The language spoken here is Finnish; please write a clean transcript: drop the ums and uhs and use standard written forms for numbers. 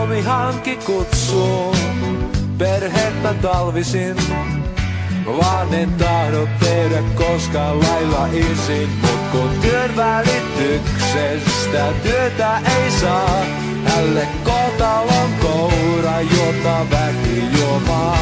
Suomi hanki kutsuu perhettä talvisin. Vaan en tahdo tehdä koskaan lailla isin. Mut kun työn välityksestä työtä ei saa, hälle kotalon koura, jota väki juomaa.